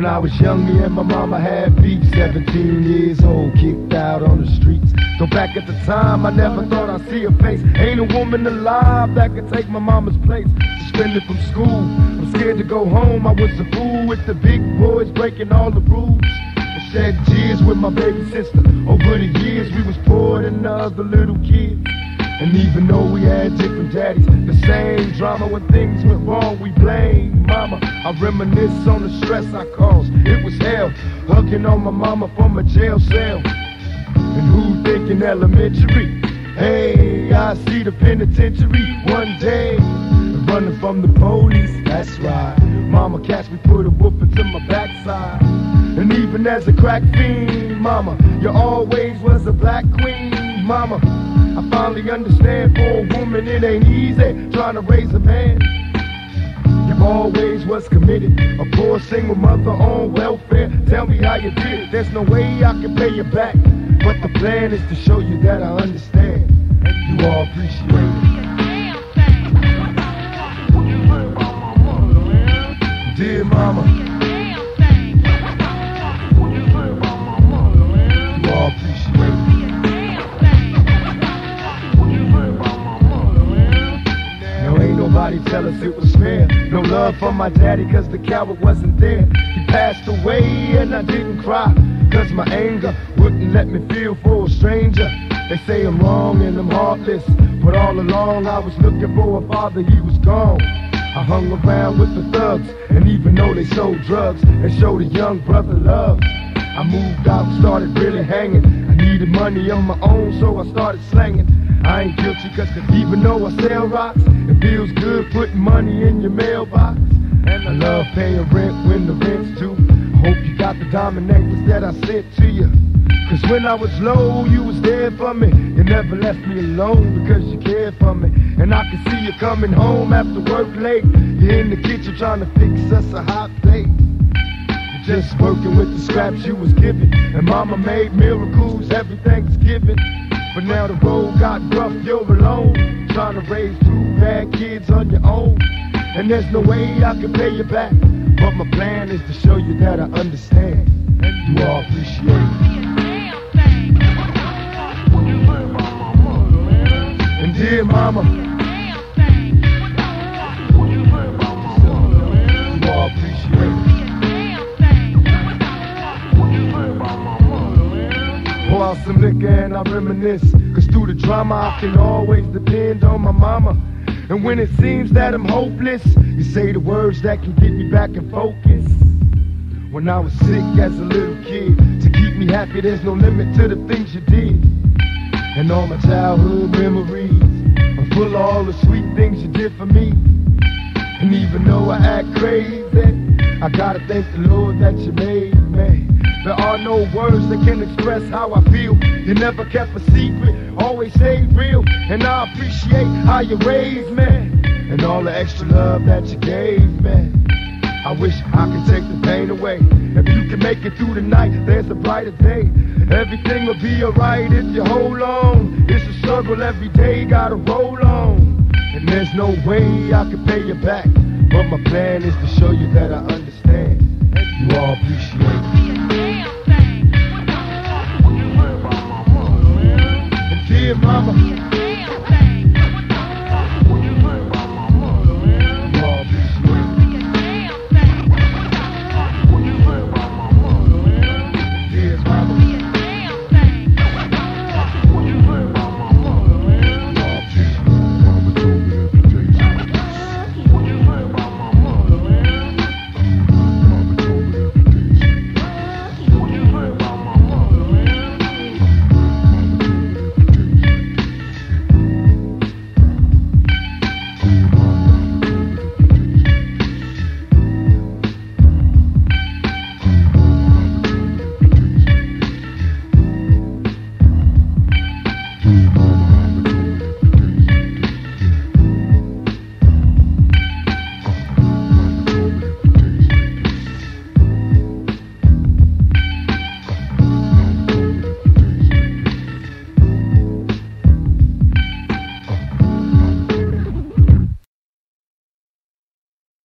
When I was young, me and my mama had beef. 17 years old, kicked out on the streets. Though back at the time, I never thought I'd see her face. Ain't a woman alive that could take my mama's place. Suspended from school, I'm scared to go home. I was a fool with the big boys, breaking all the rules. I shed tears with my baby sister. Over the years, we was poor than the other little kids. And even though we had different daddies, the same drama when things went wrong, we blame mama. I reminisce on the stress I caused. It was hell, hugging on my mama from a jail cell. And who thinking elementary? Hey, I see the penitentiary one day. Running from the police, that's right. Mama catch me, put a whooping to my backside. And even as a crack fiend, mama, you always was a black queen, mama. I finally understand, for a woman it ain't easy trying to raise a man. You always was committed, a poor single mother on welfare. Tell me how you did it, there's no way I can pay you back. But the plan is to show you that I understand, and you all appreciate it. Dear mama, you all appreciate it. Nobody tell us it was fair. No love for my daddy cause the coward wasn't there. He passed away and I didn't cry, cause my anger wouldn't let me feel for a stranger. They say I'm wrong and I'm heartless, but all along I was looking for a father, he was gone. I hung around with the thugs, and even though they sold drugs, they showed a young brother love. I moved out and started really hanging. I needed money on my own, so I started slanging. I ain't guilty cause even though I sell rocks, it feels good putting money in your mailbox. And I love paying rent when the rent's due. I hope you got the diamond necklace that I sent to you. Cause when I was low, you was there for me. You never left me alone because you cared for me. And I can see you coming home after work late. You're in the kitchen trying to fix us a hot plate. You're just working with the scraps you was given. And mama made miracles every Thanksgiving. But now the road got rough, you're alone, trying to raise two bad kids on your own. And there's no way I can pay you back, but my plan is to show you that I understand, and you all appreciate it. And dear mama, you all appreciate it. Pour out some liquor and I reminisce, cause through the drama I can always depend on my mama. And when it seems that I'm hopeless, you say the words that can get me back in focus. When I was sick as a little kid, to keep me happy there's no limit to the things you did. And all my childhood memories are full of all the sweet things you did for me. And even though I act crazy, I gotta thank the Lord that you made me. There are no words that can express how I feel. You never kept a secret, always stayed real. And I appreciate how you raised me, and all the extra love that you gave me. I wish I could take the pain away. If you can make it through the night, there's a brighter day. Everything will be alright if you hold on. It's a struggle every day, gotta roll on. And there's no way I can pay you back, but my plan is to show you that I understand, and you all appreciate it.